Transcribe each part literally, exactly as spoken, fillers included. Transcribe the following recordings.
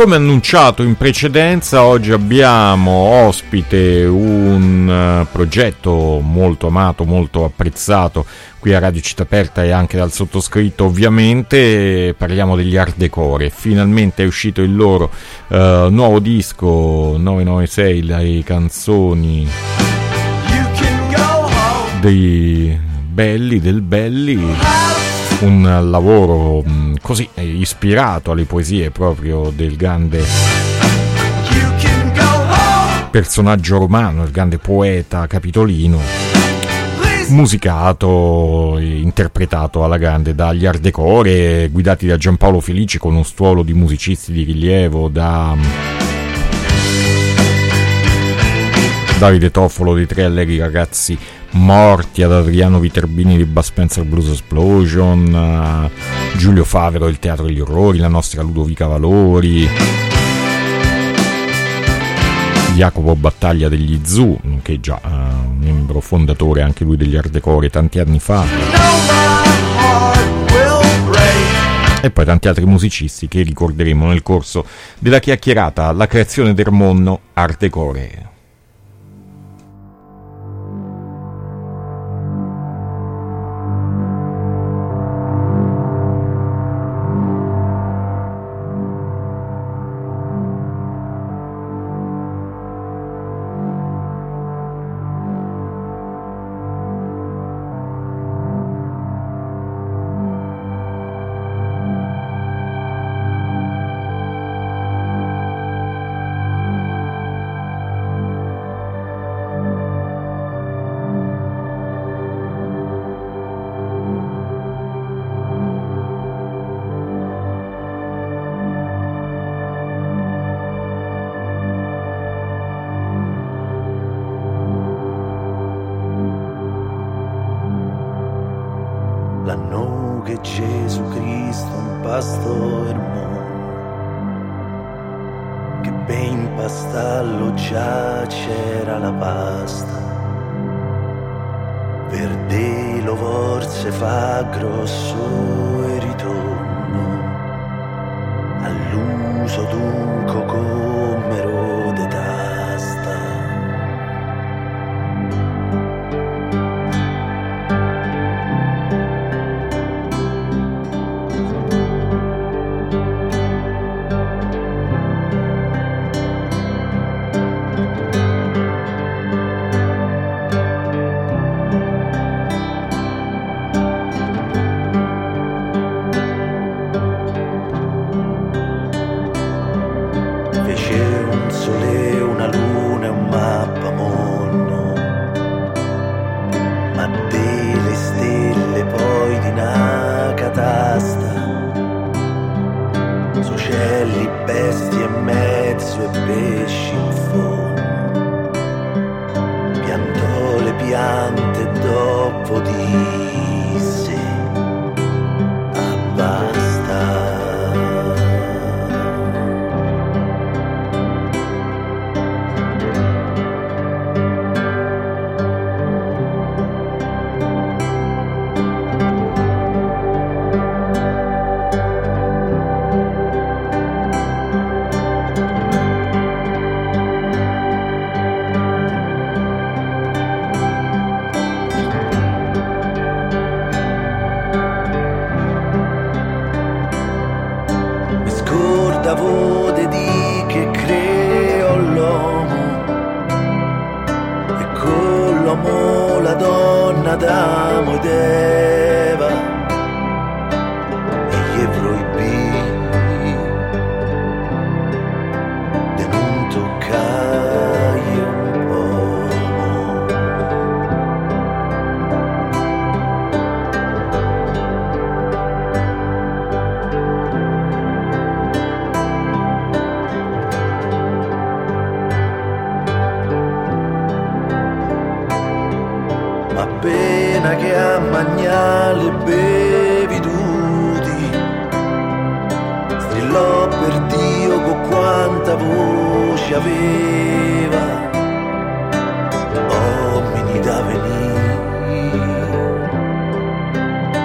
come annunciato in precedenza, oggi abbiamo ospite un uh, progetto molto amato, molto apprezzato qui a Radio Città Aperta e anche dal sottoscritto, ovviamente. Parliamo degli Art Decore. Finalmente è uscito il loro uh, nuovo disco nove nove sei, le canzoni dei belli, del belli, un lavoro mh, così eh, ispirato alle poesie proprio del grande personaggio romano, il grande poeta Capitolino, musicato e interpretato alla grande dagli Art Decore, guidati da Giampaolo Felici con uno stuolo di musicisti di rilievo, da Davide Toffolo dei Tre Allegri Ragazzi Morti, ad Adriano Viterbini di Bud Spencer Blues Explosion, uh, Giulio Favero del Teatro degli Orrori, la nostra Ludovica Valori, Jacopo Battaglia degli Zoo, che è già uh, membro fondatore anche lui degli Art Decore tanti anni fa, e poi tanti altri musicisti che ricorderemo nel corso della chiacchierata. La creazione del mondo Art Decore. L'anno che Gesù Cristo un pasto ermon, che ben in pastallo già c'era la pasta, verde lo forse fa grosso e ritorno all'uso d'un cocomero de tasta.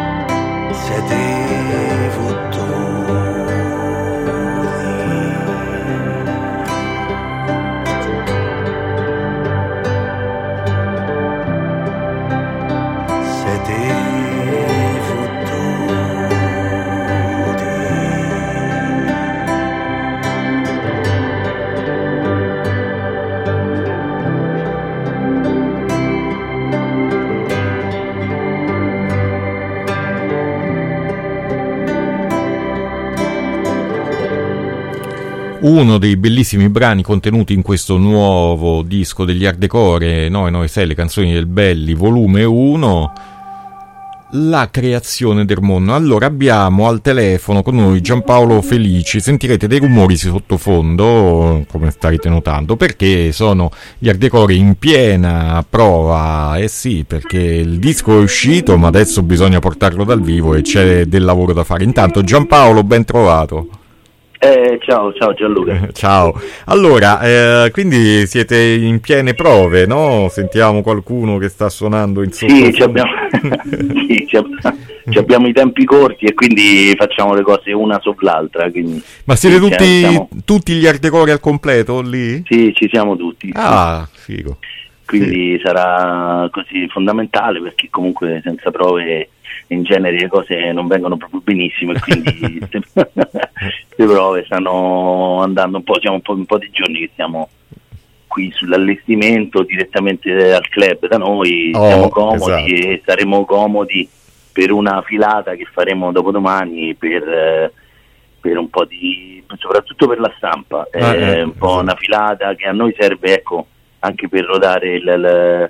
Siete fottuti. Uno dei bellissimi brani contenuti in questo nuovo disco degli Hardcore nove nove sei, le canzoni del Belli, volume uno, la creazione del mondo. Allora abbiamo al telefono con noi Giampaolo Felici. Sentirete dei rumori sottofondo, come starete notando, perché sono gli Hardcore in piena prova. Eh sì, perché il disco è uscito, ma adesso bisogna portarlo dal vivo e c'è del lavoro da fare. Intanto Giampaolo, ben trovato. Eh, ciao, ciao Gianluca. Ciao. Allora, eh, quindi siete in piene prove, no? Sentiamo qualcuno che sta suonando in sottofondo. Sì, ci abbiamo, sì, ci abbiamo, ci abbiamo i tempi corti e quindi facciamo le cose una sopra l'altra. Quindi, ma siete sì, tutti, siamo... tutti gli Hardcore al completo lì? Sì, ci siamo tutti. Ah, figo. Quindi sì. Sarà così fondamentale, perché comunque senza prove in genere le cose non vengono proprio benissimo e quindi le prove stanno andando un po', siamo un po', un po' di giorni che siamo qui sull'allestimento direttamente al club da noi, oh, siamo comodi, esatto. E saremo comodi per una filata che faremo dopodomani per, per un po' di, soprattutto per la stampa, ah, è eh, un po' esatto. Una filata che a noi serve, ecco, anche per rodare il, il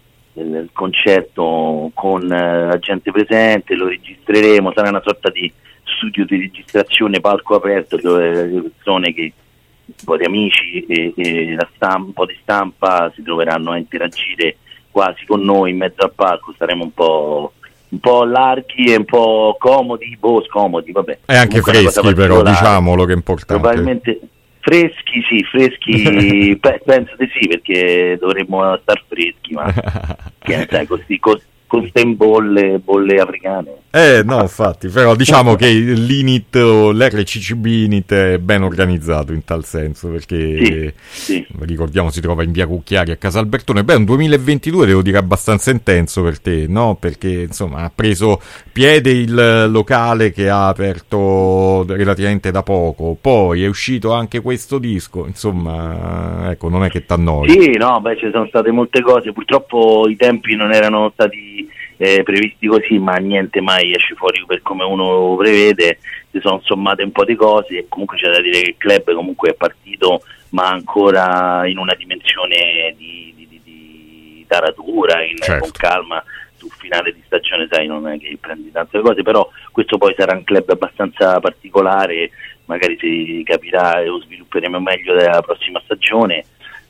il concerto con la gente presente, lo registreremo, sarà una sorta di studio di registrazione, palco aperto, dove le persone che, un po' di amici e, e la stampa, un po' di stampa si troveranno a interagire quasi con noi in mezzo al palco. Saremo un po' un po' larghi e un po' comodi, boh, scomodi, vabbè. E anche freschi, però, diciamolo, che è importante. Probabilmente freschi, sì, freschi, pe- penso di sì, perché dovremmo star freschi, ma che sai, così, con queste bolle, bolle africane. Eh, no, infatti, però diciamo che l'I N I T o l'R C C B I N I T è ben organizzato in tal senso, perché sì, sì. ricordiamo si trova in via Cucchiari a Casalbertone. Beh, un duemilaventidue devo dire abbastanza intenso per te, no? Perché insomma ha preso piede il locale che ha aperto relativamente da poco, poi è uscito anche questo disco, insomma, ecco, non è che t'annoi. Sì, no, beh, ci sono state molte cose, purtroppo i tempi non erano stati Eh, previsti così, ma niente mai esce fuori per come uno prevede. Si sono sommate un po' di cose e comunque c'è da dire che il club comunque è partito, ma ancora in una dimensione di, di, di, di taratura, in, certo. con calma. Su finale di stagione, sai, non è che prendi tante cose, però questo poi sarà un club abbastanza particolare, magari si capirà e lo svilupperemo meglio della prossima stagione.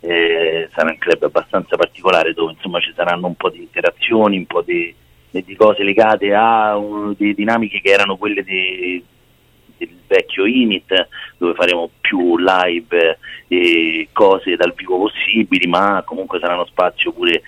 Eh, sarà un club abbastanza particolare dove insomma ci saranno un po' di interazioni, un po' di, di cose legate a uh, di dinamiche che erano quelle di, del vecchio I N I T, dove faremo più live e cose dal vivo possibili, ma comunque saranno spazio pure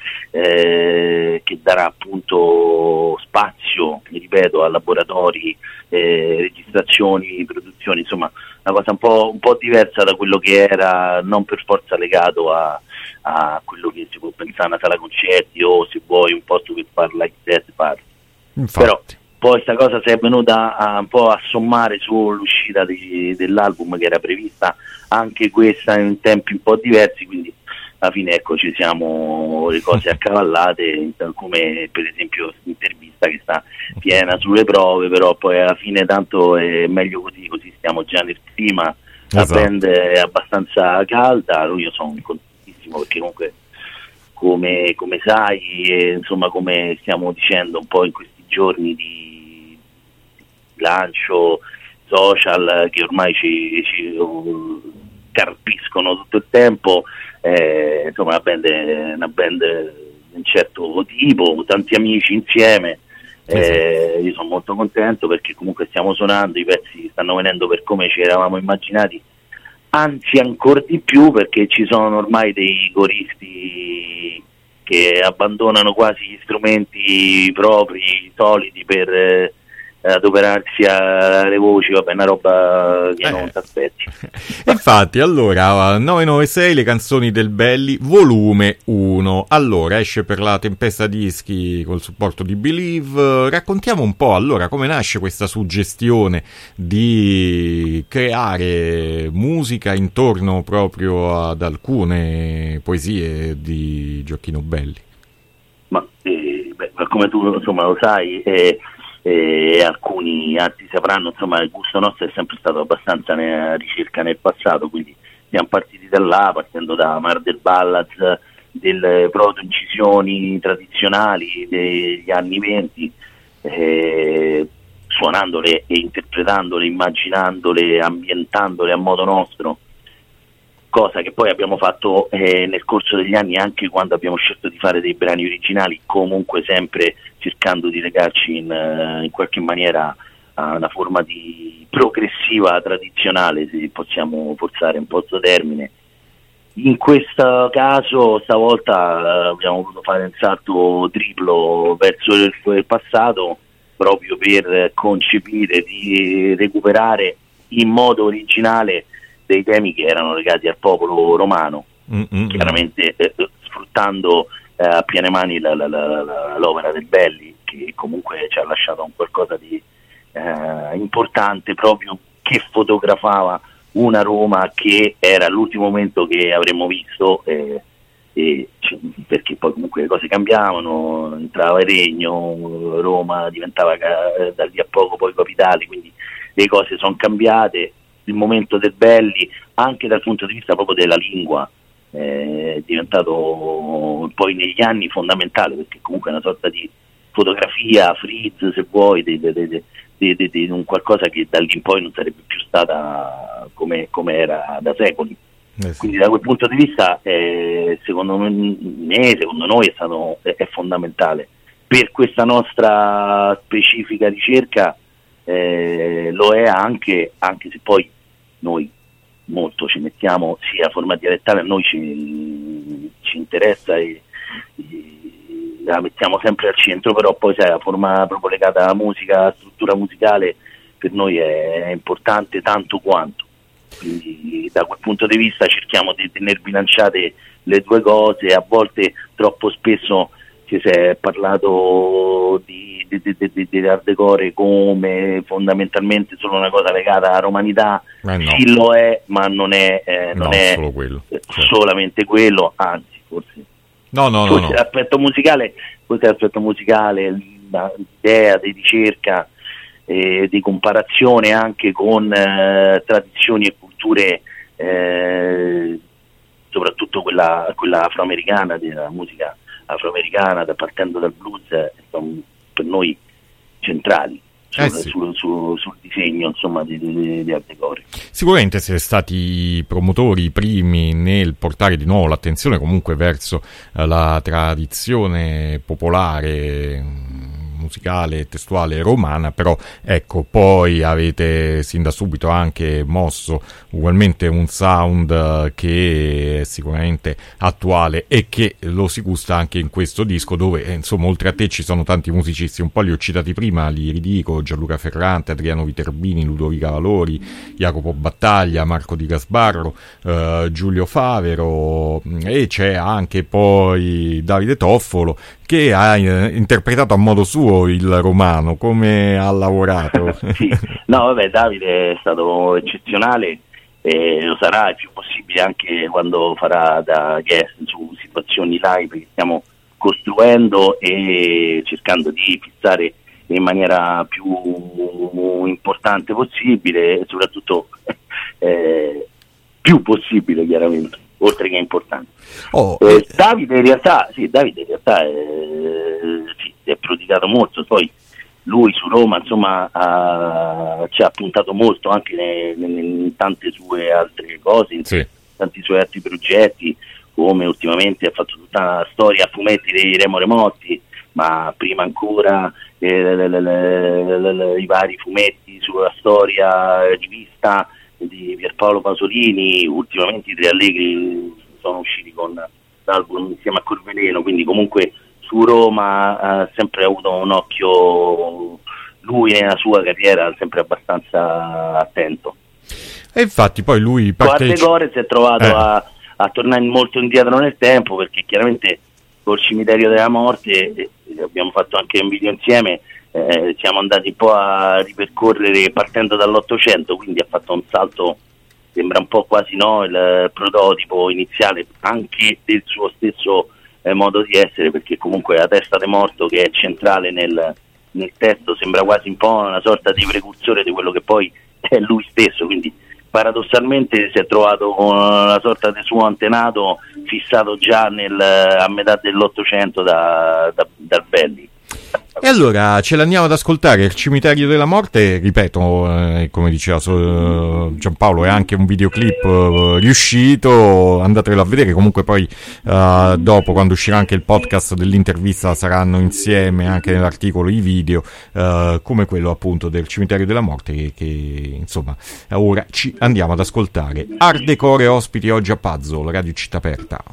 eh, che darà appunto spazio, mi ripeto, a laboratori, eh, registrazioni, produzioni, insomma una cosa un po', un po' diversa da quello che era, non per forza legato a, a quello che si può pensare a una sala concerti o se vuoi un posto per fare live set party. Però poi questa cosa si è venuta a, un po' a sommare sull'uscita di, dell'album, che era prevista anche questa in tempi un po' diversi, quindi alla fine ecco ci siamo le cose accavallate, come per esempio l'intervista che sta piena sulle prove, però poi alla fine tanto è meglio così, così stiamo già nel clima, esatto. La band è abbastanza calda, io sono contentissimo perché comunque come, come sai, e, insomma come stiamo dicendo un po' in questi giorni di lancio social che ormai ci, ci carpiscono tutto il tempo, eh, insomma una band, una band di un certo tipo, tanti amici insieme, eh, io sono molto contento perché comunque stiamo suonando, i pezzi stanno venendo per come ci eravamo immaginati, anzi ancora di più perché ci sono ormai dei coristi che abbandonano quasi gli strumenti propri, soliti, per eh, adoperarsi alle voci, vabbè, una roba che eh. non ti aspetti. Infatti, allora, nove nove sei, le canzoni del Belli, volume uno. Allora, esce per la Tempesta Dischi col supporto di Believe. Raccontiamo un po', allora, come nasce questa suggestione di creare musica intorno proprio ad alcune poesie di Gioacchino Belli. Ma, eh, beh, come tu insomma lo sai, eh, e alcuni altri sapranno, insomma il gusto nostro è sempre stato abbastanza nella ricerca nel passato, quindi siamo partiti da là, partendo da Mar del Ballads, delle proto-incisioni tradizionali degli anni venti, eh, suonandole e interpretandole, immaginandole, ambientandole a modo nostro, cosa che poi abbiamo fatto eh, nel corso degli anni, anche quando abbiamo scelto di fare dei brani originali, comunque sempre cercando di legarci in, in qualche maniera a una forma di progressiva tradizionale, se possiamo forzare un po' questo termine. In questo caso stavolta eh, abbiamo voluto fare un salto triplo verso il, il passato, proprio per concepire, di recuperare in modo originale dei temi che erano legati al popolo romano, mm-hmm. chiaramente eh, sfruttando eh, a piene mani la, la, la, la, l'opera del Belli, che comunque ci ha lasciato un qualcosa di eh, importante, proprio che fotografava una Roma che era l'ultimo momento che avremmo visto, eh, e, perché poi comunque le cose cambiavano, entrava il regno, Roma diventava eh, da lì a poco poi capitale, quindi le cose sono cambiate. Il momento del Belli, anche dal punto di vista proprio della lingua, eh, è diventato poi negli anni fondamentale, perché comunque è una sorta di fotografia, freeze se vuoi, di, di, di, di, di, di un qualcosa che da lì in poi non sarebbe più stata come, come era da secoli. Eh sì. Quindi da quel punto di vista eh, secondo me, secondo noi è stato è, è fondamentale per questa nostra specifica ricerca. Eh, lo è anche, anche se poi noi molto ci mettiamo, sia forma dialettale a noi ci, ci interessa e, e la mettiamo sempre al centro, però poi sai, la forma proprio legata alla musica, alla struttura musicale per noi è importante tanto quanto, quindi da quel punto di vista cerchiamo di tenere bilanciate le due cose. A volte troppo spesso si è parlato di, di, di, di, di hardcore come fondamentalmente solo una cosa legata alla romanità, eh no. Sì lo è, ma non è, eh, non no, è solo quello. Certo. Solamente quello, anzi forse no, no, forse no, no. l'aspetto musicale, forse l'aspetto musicale, l'idea di ricerca e di comparazione anche con eh, tradizioni e culture, eh, soprattutto quella, quella afroamericana, della musica afroamericana, da, partendo dal blues, sono per noi centrali sul, eh sì. sul, sul, sul disegno, insomma, di, di, di hardcore. Sicuramente siete stati i promotori, i primi nel portare di nuovo l'attenzione comunque verso eh, la tradizione popolare musicale e testuale romana, però ecco, poi avete sin da subito anche mosso ugualmente un sound che è sicuramente attuale e che lo si gusta anche in questo disco, dove eh, insomma oltre a te ci sono tanti musicisti, un po' li ho citati prima, li ridico: Gianluca Ferrante, Adriano Viterbini, Ludovica Valori, Jacopo Battaglia, Marco Di Gasbarro, eh, Giulio Favero, e c'è anche poi Davide Toffolo che ha eh, interpretato a modo suo il romano. Come ha lavorato? Sì. No, vabbè, Davide è stato eccezionale e lo sarà il più possibile anche quando farà da guest su situazioni live che stiamo costruendo e cercando di fissare in maniera più importante possibile e soprattutto eh, più possibile, chiaramente, oltre che importante. Oh, eh, eh. Davide in realtà sì, Davide in realtà eh, sì, è prodigato molto, poi lui su Roma insomma ha, ci ha puntato molto anche ne, ne, in tante sue altre cose, in sì. tanti suoi altri progetti, come ultimamente ha fatto tutta una storia a fumetti dei Remo Remotti, ma prima ancora eh, le, le, le, le, le, i vari fumetti sulla storia rivista di Pierpaolo Pasolini. Ultimamente i Tre Allegri sono usciti con l'album insieme a Corveleno, quindi comunque su Roma ha sempre avuto un occhio, lui nella sua carriera sempre abbastanza attento. E infatti poi lui partecipa... Guardecore si è trovato eh. a, a tornare molto indietro nel tempo, perché chiaramente col Cimitero della Morte eh, abbiamo fatto anche un video insieme, eh, siamo andati un po' a ripercorrere partendo dall'Ottocento, quindi ha fatto un salto, sembra un po' quasi no il prototipo iniziale anche del suo stesso eh, modo di essere, perché comunque la testa di morto che è centrale nel, nel testo sembra quasi un po' una sorta di precursore di quello che poi è lui stesso, quindi paradossalmente si è trovato con una sorta di suo antenato fissato già nel, a metà dell'Ottocento da, da, dal Belli. E allora ce l'andiamo ad ascoltare, Il Cimitero della Morte, ripeto, eh, come diceva so, Giampaolo, è anche un videoclip eh, riuscito, andatelo a vedere, comunque poi eh, dopo, quando uscirà anche il podcast dell'intervista, saranno insieme anche nell'articolo i video, eh, come quello appunto del Cimitero della Morte, che, che insomma ora ci andiamo ad ascoltare. Art Decore ospiti oggi a Puzzle, Radio Città Aperta.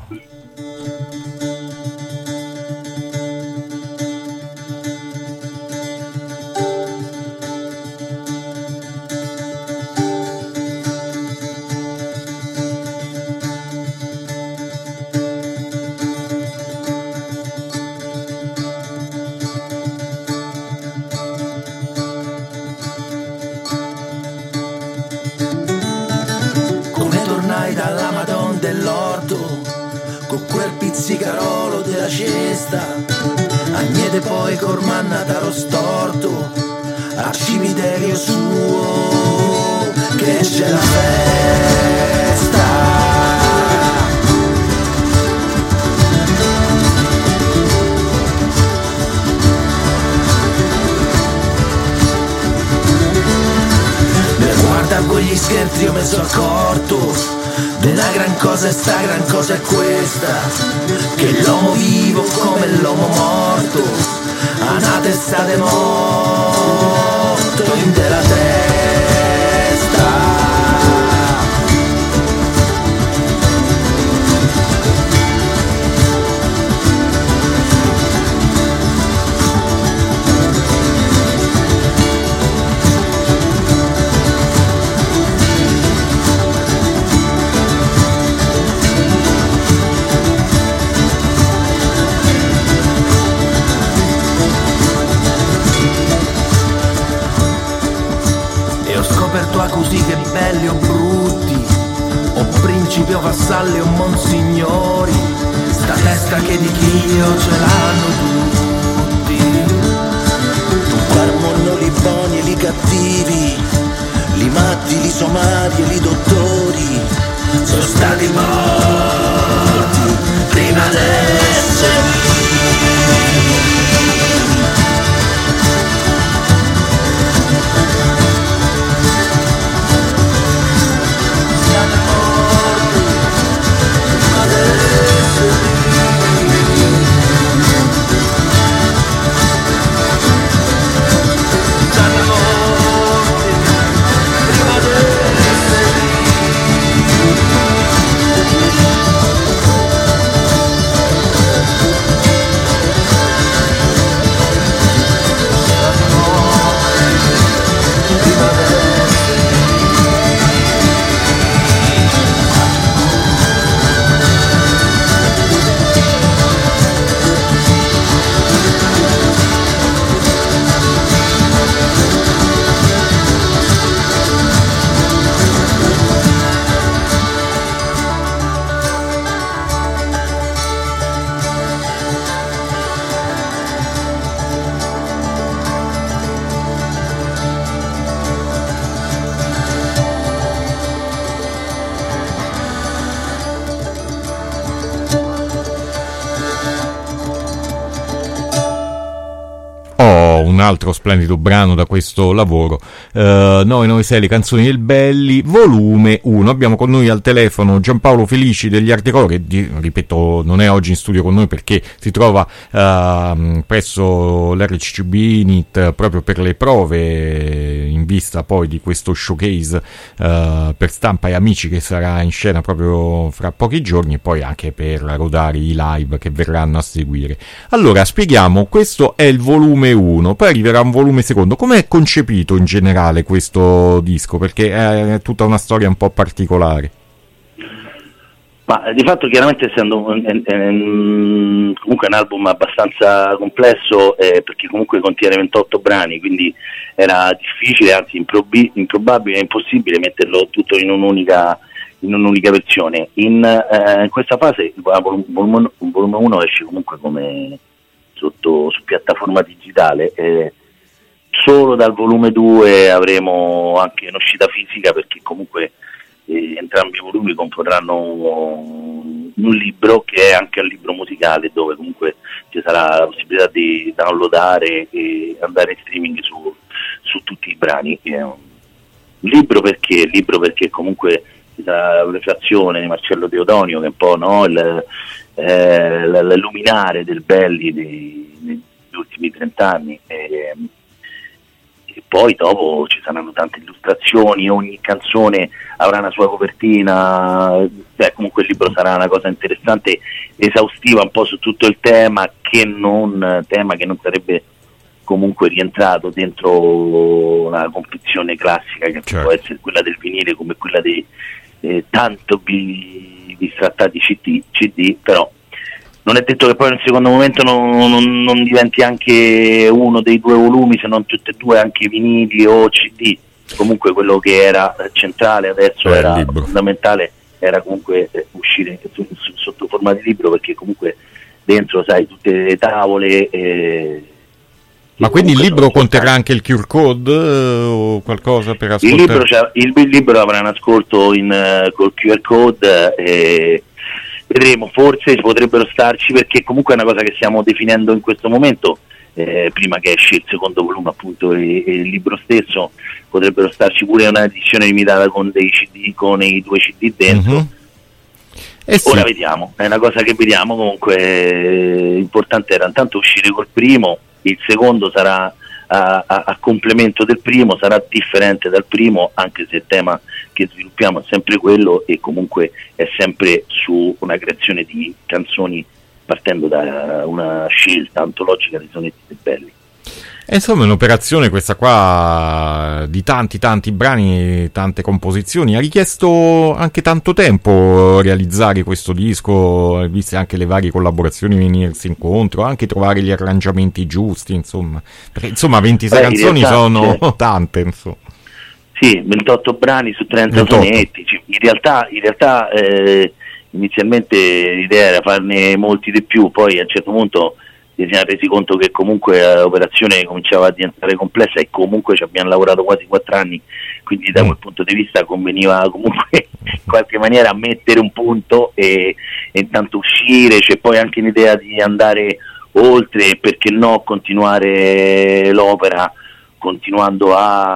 Pizzicarolo della cesta, Agnete poi cormannata lo storto, al cimitero suo che c'è la festa. Guarda quegli scherzi, io mi sono accorto una gran cosa e sta gran cosa è questa, che l'uomo vivo come l'uomo morto, a una testa de morto in della testa. Così che belli o brutti, o principi o vassalli o monsignori, sta testa che di Dio ce l'hanno tutti. Guarmono li buoni e li cattivi, li matti, li somari e li dottori, sono stati morti prima d'essere vivi. Un altro splendido brano da questo lavoro, uh, nove nove sei Le canzoni del Belli, volume uno. Abbiamo con noi al telefono Giampaolo Felici degli Art Decore, che di, ripeto non è oggi in studio con noi perché si trova uh, presso l'R C C B I N I T proprio per le prove in vista poi di questo showcase uh, per Stampa e Amici che sarà in scena proprio fra pochi giorni, e poi anche per rodare i live che verranno a seguire. Allora spieghiamo, questo è il volume uno, poi arriverà un volume secondo. Come è concepito in generale questo disco? Perché è tutta una storia un po' particolare. Ma di fatto, chiaramente, essendo un, un, un, comunque un album abbastanza complesso, eh, perché comunque contiene ventotto brani, quindi era difficile, anzi improbi- improbabile e impossibile metterlo tutto in un'unica in un'unica versione. In, eh, in questa fase il volume uno esce comunque come sotto su piattaforma digitale, eh, solo dal volume due avremo anche un'uscita fisica, perché comunque eh, entrambi i volumi comporranno un, un libro che è anche un libro musicale, dove comunque ci sarà la possibilità di downloadare e andare in streaming su, su tutti i brani. È un libro perché libro perché comunque ci sarà la prefazione di Marcello Teodonio, che è un po', no, il, eh, l'illuminare del Belli dei, degli ultimi trent'anni. E, e poi dopo ci saranno tante illustrazioni, ogni canzone avrà una sua copertina. Beh, comunque il libro sarà una cosa interessante, esaustiva un po' su tutto il tema, che non tema che non sarebbe comunque rientrato dentro una confezione classica, che certo. può essere quella del vinile, come quella dei eh, tanto bi- bistrattati C D, C D, però non è detto che poi nel secondo momento non, non, non diventi anche uno dei due volumi, se non tutti e due anche vinili o C D. Comunque quello che era centrale adesso eh, era libro. fondamentale, era comunque eh, uscire su, su, sotto forma di libro, perché comunque dentro, sai, tutte le tavole. Eh, Ma quindi il libro conterrà anche il Q R code eh, o qualcosa per ascoltare? Il libro, cioè, il, il libro avrà un ascolto in, uh, col Q R code, eh, vedremo, forse potrebbero starci, perché comunque è una cosa che stiamo definendo in questo momento, eh, prima che esce il secondo volume appunto e, e il libro stesso, potrebbero starci pure una edizione limitata con dei C D, con i due C D dentro. Mm-hmm. Eh sì. Ora vediamo, è una cosa che vediamo. Comunque eh, importante era intanto uscire col primo, il secondo sarà a, a, a complemento del primo, sarà differente dal primo, anche se il tema che sviluppiamo è sempre quello, e comunque è sempre su una creazione di canzoni partendo da una scelta antologica di sonetti dei Belli. E insomma è un'operazione questa qua di tanti tanti brani, tante composizioni. Ha richiesto anche tanto tempo realizzare questo disco, viste anche le varie collaborazioni venirsi incontro, anche trovare gli arrangiamenti giusti, insomma. Perché, insomma ventisei Beh, canzoni realtà, sono sì. tante, insomma. Sì, ventotto brani su trenta ventotto sonetti. In realtà, in realtà eh, inizialmente l'idea era farne molti di più, poi a un certo punto ci siamo resi conto che comunque l'operazione cominciava a diventare complessa, e comunque ci abbiamo lavorato quasi quattro anni, quindi da quel punto di vista conveniva comunque in qualche maniera mettere un punto e, e intanto uscire. C'è poi anche un'idea di andare oltre, perché no continuare l'opera continuando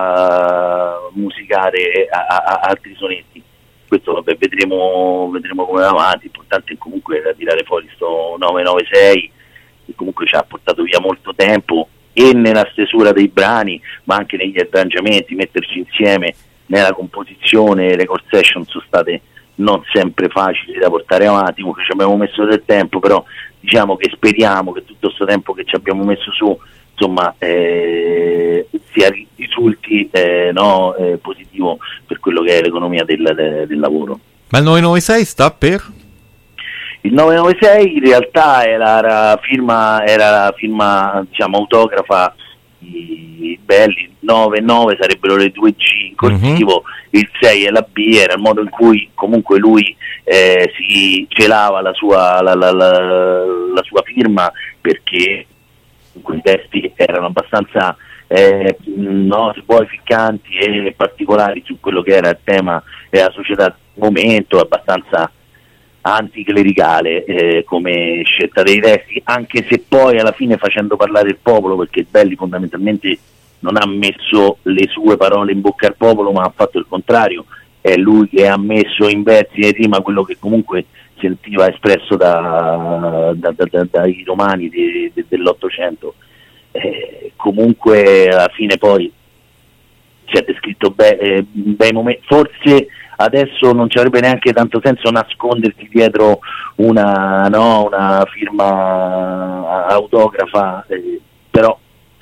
a musicare a, a, a altri sonetti. Questo vabbè, vedremo, vedremo come va avanti. L'importante è comunque tirare fuori sto nove nove sei, che comunque ci ha portato via molto tempo, e nella stesura dei brani, ma anche negli arrangiamenti, metterci insieme nella composizione. Le record session sono state non sempre facili da portare avanti, comunque ci abbiamo messo del tempo, però diciamo che speriamo che tutto questo tempo che ci abbiamo messo su, insomma, eh, sia risulti eh, no, eh, positivo per quello che è l'economia del, del lavoro. Ma il nove nove sei sta per? Il nove nove sei in realtà era la firma, era la firma diciamo autografa di Belli. Nove nove sarebbero le due G in corsivo, mm-hmm. Il sei è la B, era il modo in cui comunque lui eh, si celava la sua, la, la, la, la sua firma, perché i testi erano abbastanza eh, no, se vuoi ficcanti e particolari su quello che era il tema della società del momento, abbastanza anticlericale eh, come scelta dei testi, anche se poi alla fine facendo parlare il popolo, perché Belli fondamentalmente non ha messo le sue parole in bocca al popolo, ma ha fatto il contrario. È lui che ha messo in versi e rima quello che comunque sentiva espresso da, da, da, da, dai romani de, de, dell'Ottocento. Eh, comunque alla fine poi ci ha descritto be- eh, bei momenti. Forse adesso non ci avrebbe neanche tanto senso nascondersi dietro una, no, una firma autografa, eh, però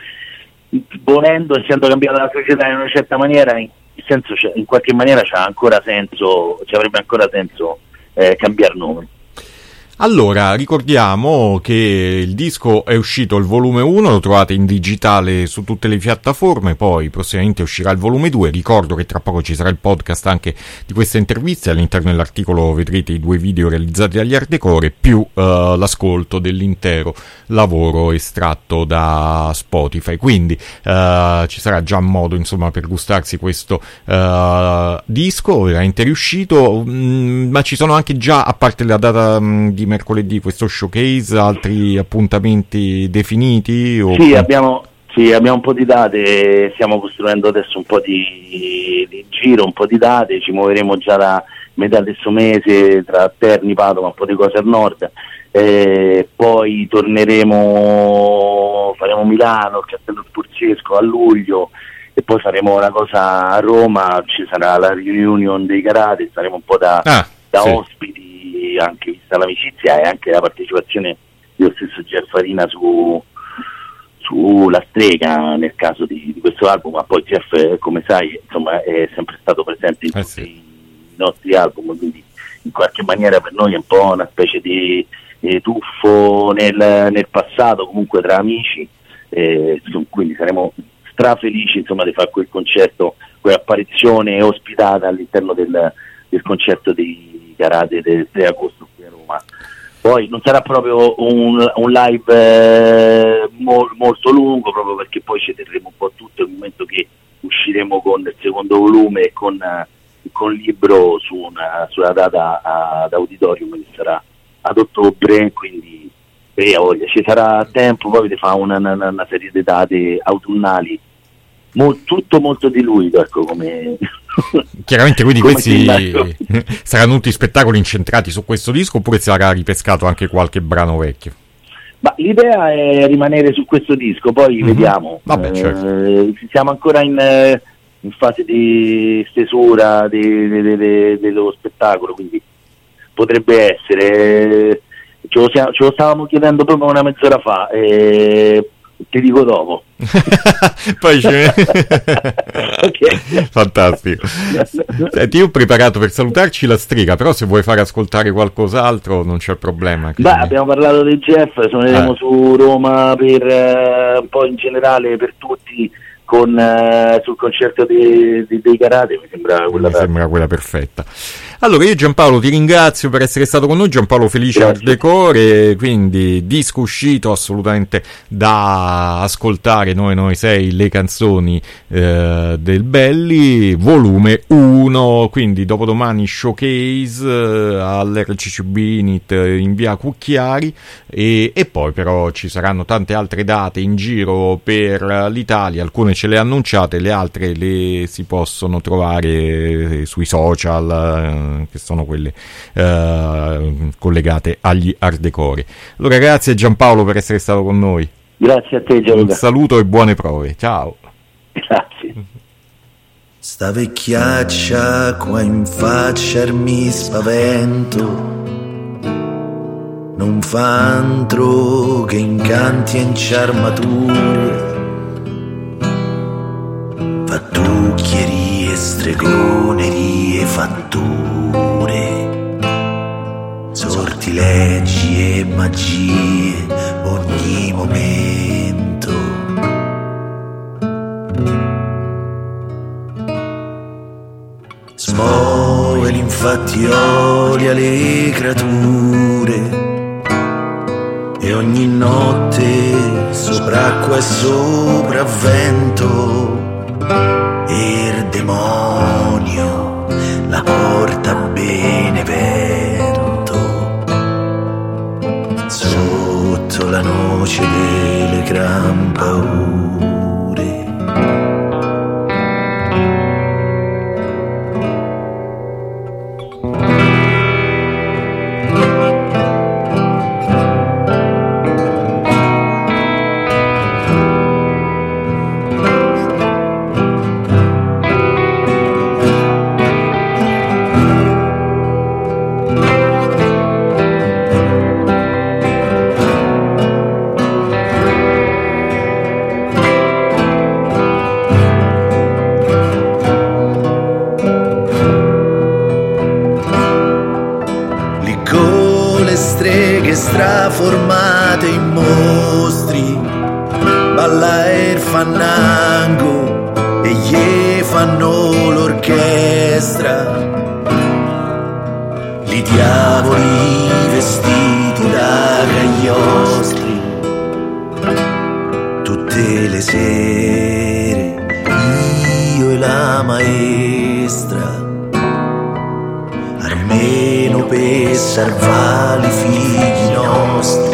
volendo, essendo cambiata la società in una certa maniera, in, senso, in qualche maniera c'ha ancora senso, ci avrebbe ancora senso eh, cambiare nome. Allora, ricordiamo che il disco è uscito il volume uno, lo trovate in digitale su tutte le piattaforme, poi prossimamente uscirà il volume due. Ricordo che tra poco ci sarà il podcast anche di queste interviste, all'interno dell'articolo vedrete i due video realizzati dagli Art Decore più uh, l'ascolto dell'intero lavoro estratto da Spotify, quindi uh, ci sarà già modo insomma per gustarsi questo uh, disco, veramente riuscito, mh, ma ci sono anche già, a parte la data mh, di mercoledì, questo showcase, altri appuntamenti definiti? O... Sì, abbiamo, sì, abbiamo un po' di date, stiamo costruendo adesso un po' di, di giro, un po' di date, ci muoveremo già da metà di questo mese tra Terni, Padova, un po' di cose al nord, eh, poi torneremo, faremo Milano, il Castello Sforzesco a luglio, e poi faremo una cosa a Roma, ci sarà la reunion dei karate, saremo un po' da, ah, da sì. ospiti, anche vista l'amicizia e anche la partecipazione dello stesso Jeff Farina su sulla strega nel caso di, di questo album, ma poi Jeff, come sai, insomma, è sempre stato presente in eh tutti sì. i nostri album, quindi in qualche maniera per noi è un po' una specie di, di tuffo nel, nel passato, comunque tra amici, eh, quindi saremo strafelici insomma di fare quel concerto, quell'apparizione ospitata all'interno del, del concerto di karate del tre agosto qui a Roma. Poi non sarà proprio un, un live eh, mo, molto lungo, proprio perché poi ci terremo un po' tutto, il momento che usciremo con il secondo volume e con, uh, con libro su una, sulla data ad auditorium che sarà ad ottobre, quindi eh, voglia, ci sarà tempo poi di fare una, una, una serie di date autunnali, Mol, tutto molto diluito, ecco, come chiaramente, quindi come questi saranno tutti spettacoli incentrati su questo disco, oppure sarà ripescato anche qualche brano vecchio? Ma l'idea è rimanere su questo disco, poi mm-hmm. vediamo. Vabbè, certo. eh, siamo ancora in, in fase di stesura de, de, de, de, dello spettacolo, quindi potrebbe essere, ce lo, ce lo stavamo chiedendo proprio una mezz'ora fa, eh, ti dico dopo. Poi c'è Okay. Fantastico. Senti, io ho preparato per salutarci la strega, però se vuoi fare ascoltare qualcos'altro non c'è problema. Beh, abbiamo parlato di Jeff, suoneremo eh. su Roma per eh, un po' in generale per tutti, con eh, sul concerto dei, dei, dei karate, mi sembra quella, mi sembra quella perfetta. Allora io Giampaolo ti ringrazio per essere stato con noi, Giampaolo Felice Art Decore, quindi disco uscito assolutamente da ascoltare, noi noi sei le canzoni eh, del Belli, volume uno, quindi dopodomani showcase eh, all'R C C B Init in via Cucchiari, e, e poi però ci saranno tante altre date in giro per l'Italia, alcune ce le annunciate, le altre le si possono trovare sui social, che sono quelle uh, collegate agli Art Decore. Allora grazie Giampaolo per essere stato con noi. Grazie a te Gianluca. Un saluto e buone prove, ciao. Grazie. Sta vecchiaccia qua in faccia mi spavento, non fa altro che incanti e inciarmature, fattucchierie, stregonerie, fatture, sortilegi e magie ogni momento. Smuove infatti odia le creature e ogni notte sopra acqua e sopra vento il demonio la porta benevento sotto la noce delle gran paure. le streghe straformate in mostri, balla il fannango e gli fanno l'orchestra. I diavoli vestiti da cagliostri, tutte le sere io e la maestra, almeno per salvare i figli nostri.